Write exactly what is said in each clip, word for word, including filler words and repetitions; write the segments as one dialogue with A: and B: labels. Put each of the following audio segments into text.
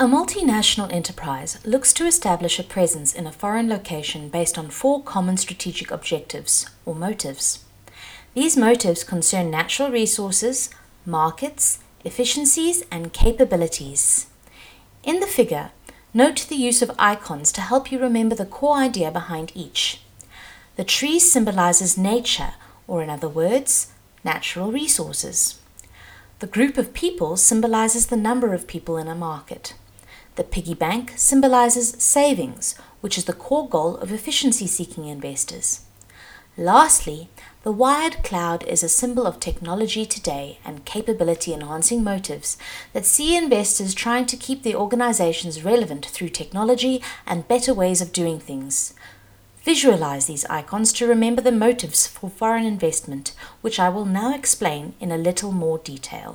A: A multinational enterprise looks to establish a presence in a foreign location based on four common strategic objectives, or motives. These motives concern natural resources, markets, efficiencies, and capabilities. In the figure, note the use of icons to help you remember the core idea behind each. The tree symbolizes nature, or in other words, natural resources. The group of people symbolizes the number of people in a market. The piggy bank symbolizes savings, which is the core goal of efficiency-seeking investors. Lastly, the wired cloud is a symbol of technology today and capability-enhancing motives that see investors trying to keep their organizations relevant through technology and better ways of doing things. Visualize these icons to remember the motives for foreign investment, which I will now explain in a little more detail.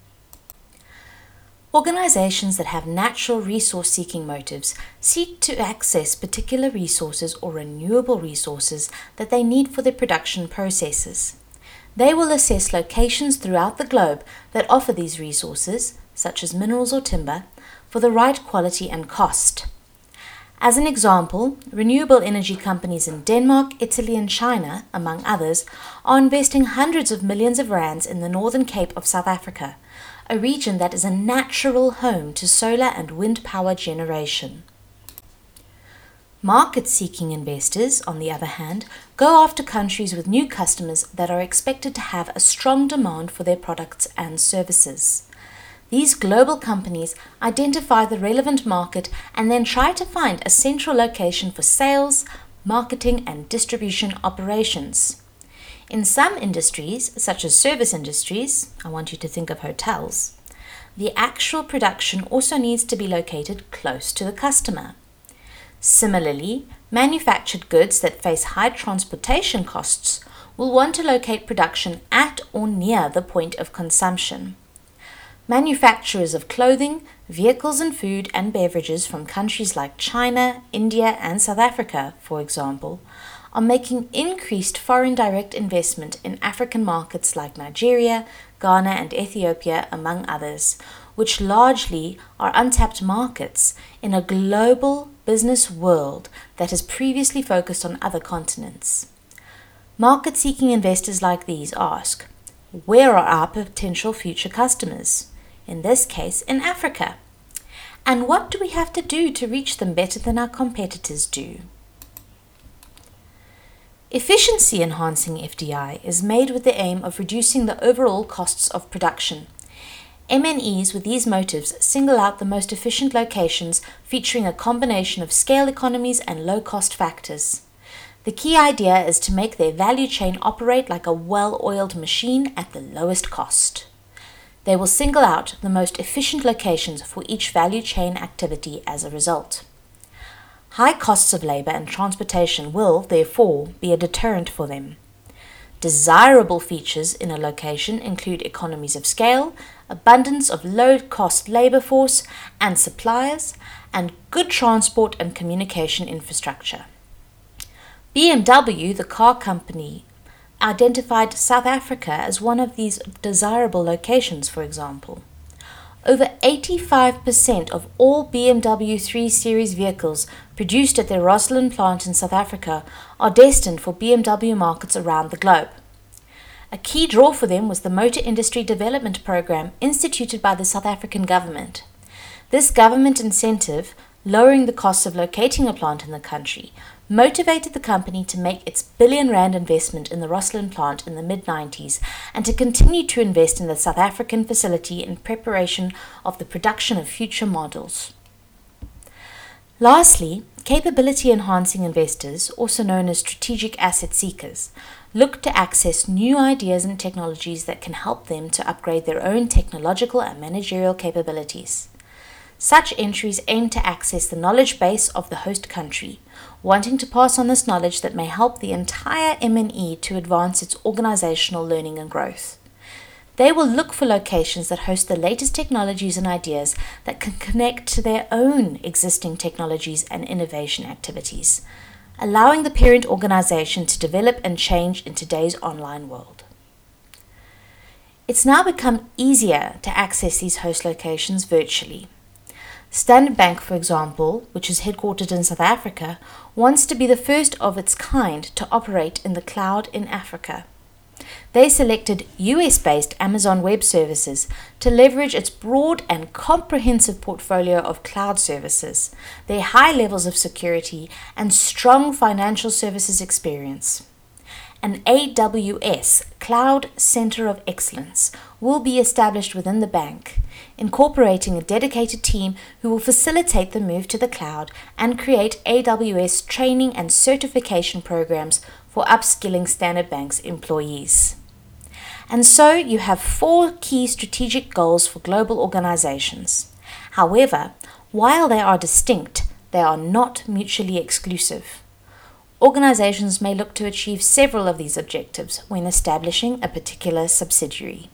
A: Organizations that have natural resource-seeking motives seek to access particular resources or renewable resources that they need for their production processes. They will assess locations throughout the globe that offer these resources, such as minerals or timber, for the right quality and cost. As an example, renewable energy companies in Denmark, Italy, and China, among others, are investing hundreds of millions of rands in the Northern Cape of South Africa, a region that is a natural home to solar and wind power generation. Market-seeking investors, on the other hand, go after countries with new customers that are expected to have a strong demand for their products and services. These global companies identify the relevant market and then try to find a central location for sales, marketing, and distribution operations. In some industries, such as service industries, I want you to think of hotels, the actual production also needs to be located close to the customer. Similarly, manufactured goods that face high transportation costs will want to locate production at or near the point of consumption. Manufacturers of clothing, vehicles, and food and beverages from countries like China, India, and South Africa, for example, are making increased foreign direct investment in African markets like Nigeria, Ghana, and Ethiopia, among others, which largely are untapped markets in a global business world that has previously focused on other continents. Market-seeking investors like these ask, where are our potential future customers? In this case, in Africa. And what do we have to do to reach them better than our competitors do? Efficiency-enhancing F D I is made with the aim of reducing the overall costs of production. M N Es with these motives single out the most efficient locations featuring a combination of scale economies and low-cost factors. The key idea is to make their value chain operate like a well-oiled machine at the lowest cost. They will single out the most efficient locations for each value chain activity as a result. High costs of labor and transportation will, therefore, be a deterrent for them. Desirable features in a location include economies of scale, abundance of low-cost labor force and suppliers, and good transport and communication infrastructure. B M W, the car company, identified South Africa as one of these desirable locations, for example. Over eighty-five percent of all B M W three Series vehicles produced at their Rosslyn plant in South Africa are destined for B M W markets around the globe. A key draw for them was the Motor Industry Development Program instituted by the South African government. This government incentive, lowering the costs of locating a plant in the country, motivated the company to make its billion rand investment in the Rosslyn plant in the mid nineties and to continue to invest in the South African facility in preparation of the production of future models. Lastly, capability-enhancing investors, also known as strategic asset seekers, look to access new ideas and technologies that can help them to upgrade their own technological and managerial capabilities. Such entries aim to access the knowledge base of the host country, wanting to pass on this knowledge that may help the entire M N E to advance its organizational learning and growth. They will look for locations that host the latest technologies and ideas that can connect to their own existing technologies and innovation activities, allowing the parent organization to develop and change in today's online world. It's now become easier to access these host locations virtually. Standard Bank, for example, which is headquartered in South Africa, wants to be the first of its kind to operate in the cloud in Africa. They selected U S-based Amazon Web Services to leverage its broad and comprehensive portfolio of cloud services, their high levels of security, and strong financial services experience. An A W S Cloud Center of Excellence will be established within the bank, incorporating a dedicated team who will facilitate the move to the cloud and create A W S training and certification programs for upskilling Standard Bank's employees. And so you have four key strategic goals for global organizations. However, while they are distinct, they are not mutually exclusive. Organizations may look to achieve several of these objectives when establishing a particular subsidiary.